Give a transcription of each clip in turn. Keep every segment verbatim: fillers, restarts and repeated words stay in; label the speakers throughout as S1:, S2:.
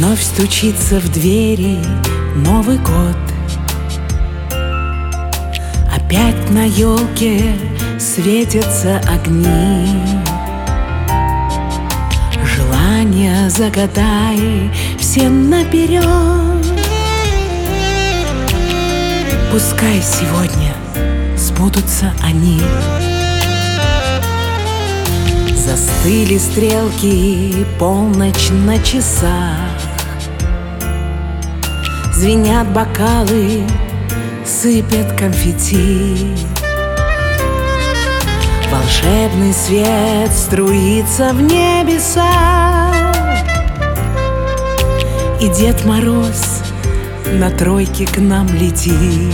S1: Вновь стучится в двери Новый год. Опять на елке светятся огни. Желания загадай все наперед. Пускай сегодня сбудутся они. Застыли стрелки, полночь на часах. Звенят бокалы, сыпят конфетти. Волшебный свет струится в небеса. И Дед Мороз на тройке к нам летит.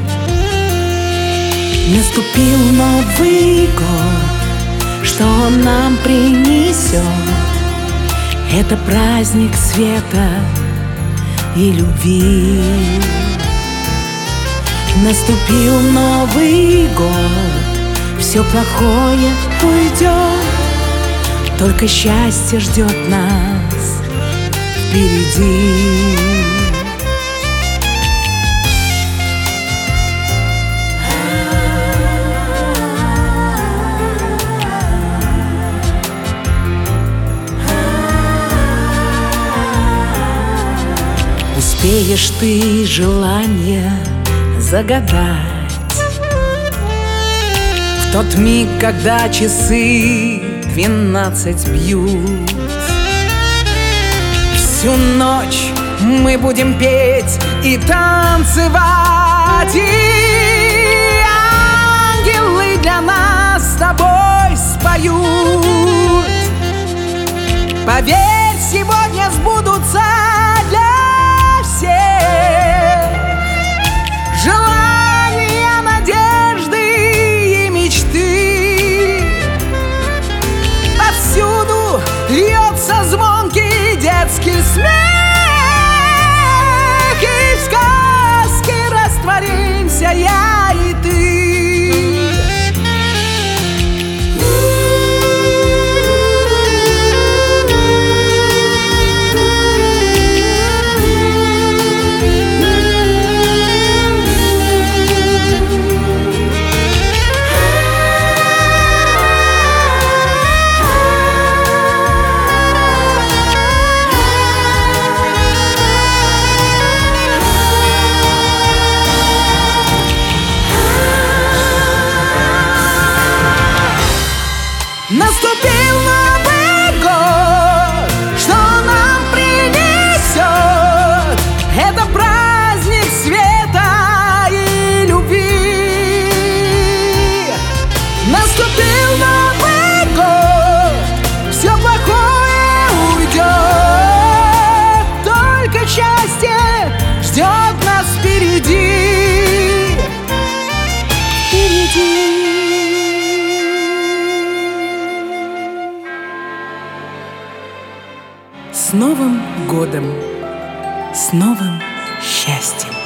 S1: Наступил Новый год, что он нам принесет? Это праздник света и любви. Наступил Новый год, все плохое уйдет, только счастье ждет нас впереди. Успеешь ты желание загадать в тот миг, когда часы двенадцать бьют. Всю ночь мы будем петь и танцевать, и ангелы для нас с тобой споют. Поверь, сегодня сбудутся для всех желания, надежды и мечты. Повсюду льется звонкий детский смех, и в сказке растворимся я и ты. Наступил Новый год, что нам принесет? Это праздник света и любви. Наступил Новый год, все плохое уйдет, только счастье ждет нас впереди. Впереди. С Новым годом! С новым счастьем!